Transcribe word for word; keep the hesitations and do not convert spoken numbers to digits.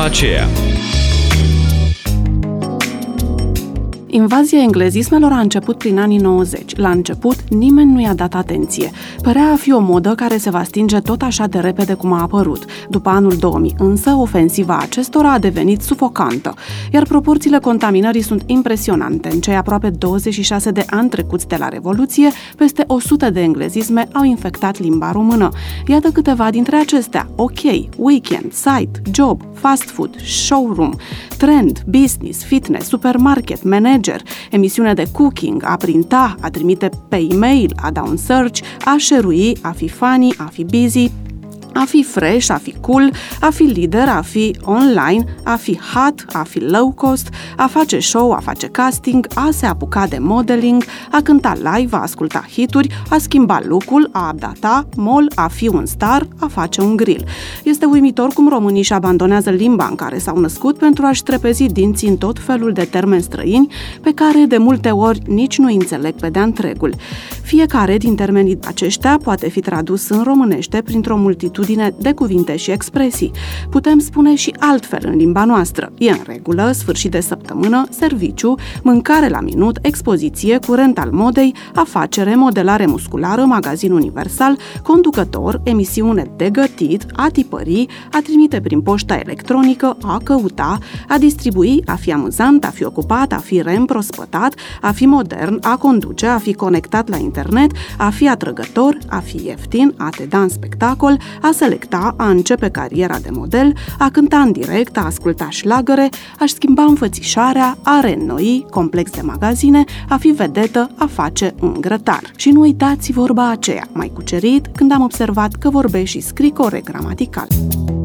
aceea. Invazia englezismelor a început prin anii nouăzeci. La început, nimeni nu i-a dat atenție. Părea a fi o modă care se va stinge tot așa de repede cum a apărut. După anul două mii însă, ofensiva acestora a devenit sufocantă, iar proporțiile contaminării sunt impresionante. În cei aproape douăzeci și șase de ani trecuți de la Revoluție, peste o sută de englezisme au infectat limba română. Iată câteva dintre acestea: ok, weekend, site, job, fast food, showroom, trend, business, fitness, supermarket, manager, emisiune de cooking, a printa, a trimite pe e-mail, a da un search, a share-ui, a fi funny, a fi busy, a fi fresh, a fi cool, a fi lider, a fi online, a fi hot, a fi low cost, a face show, a face casting, a se apuca de modeling, a cânta live, a asculta hituri, a schimba look-ul, a updata, mall, a fi un star, a face un grill. Este uimitor cum românii își abandonează limba în care s-au născut pentru a-și trepezi dinții în tot felul de termeni străini pe care de multe ori nici nu înțeleg pe de-a întregul. Fiecare din termenii aceștia poate fi tradus în românește printr-o multitudine de cuvinte și expresii. Putem spune și altfel în limba noastră. E în regulă, sfârșit de săptămână, serviciu, mâncare la minut, expoziție, curent al modei, afacere, modelare musculară, magazin universal, conducător, emisiune de gătit, a tipări, a trimite prin poșta electronică, a căuta, a distribui, a fi amuzant, a fi ocupat, a fi reîmprospătat, a fi modern, a conduce, a fi conectat la internet, a fi atrăgător, a fi ieftin, a te da în spectacol, a selecta, a începe cariera de model, a cânta în direct, a asculta șlagăre, a-și schimba înfățișarea, a reînnoi, complex de magazine, a fi vedetă, a face un grătar. Și nu uitați vorba aceea, mai cucerit, când am observat că vorbești și scrii corect gramatical.